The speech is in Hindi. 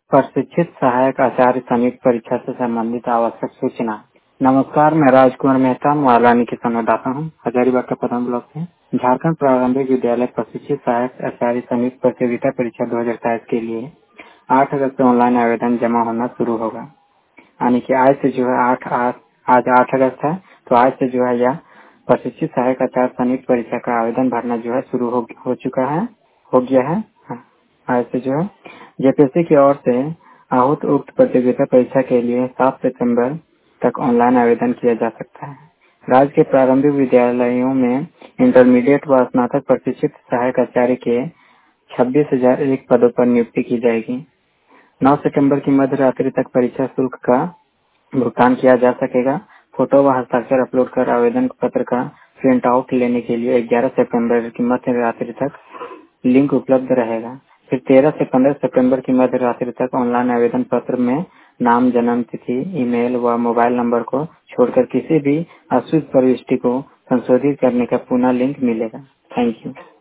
प्रशिक्षित सहायक आचार्य संयुक्त परीक्षा से संबंधित आवश्यक सूचना। नमस्कार, मैं राजकुमार मेहता मोहालानी के संवाददाता हूँ, हजारीबाग का प्रधान ब्लॉक से। झारखंड प्रारंभिक विद्यालय प्रशिक्षित सहायक आचार्य संयुक्त प्रतियोगिता परीक्षा 2027 के लिए 8 अगस्त से ऑनलाइन आवेदन जमा होना शुरू होगा। यानी कि आज से जो है आज 8 अगस्त है, तो आज से जो है यह प्रशिक्षित सहायक आचार्य संयुक्त परीक्षा का आवेदन भरना जो है शुरू हो चुका है, हो गया है। आज से जो है जेपीएससी की ओर से आहूत उक्त प्रतियोगिता परीक्षा के लिए 7 सितंबर तक ऑनलाइन आवेदन किया जा सकता है। राज्य के प्रारंभिक विद्यालयों में इंटरमीडिएट व स्नातक प्रशिक्षित सहायक आचार्य के 26,001 पदों पर नियुक्ति की जाएगी। 9 सितंबर की मध्य रात्रि तक परीक्षा शुल्क का भुगतान किया जा सकेगा। फोटो व हस्ताक्षर अपलोड कर आवेदन पत्र का प्रिंट आउट लेने के लिए 11 सितंबर की मध्य रात्रि तक लिंक उपलब्ध रहेगा। फिर 13 से 15 सितंबर की मध्य रात्रि तक ऑनलाइन आवेदन पत्र में नाम, जन्म तिथि, ईमेल व मोबाइल नंबर को छोड़कर किसी भी अशुद्ध प्रविष्टि को संशोधित करने का पुनः लिंक मिलेगा। Thank you.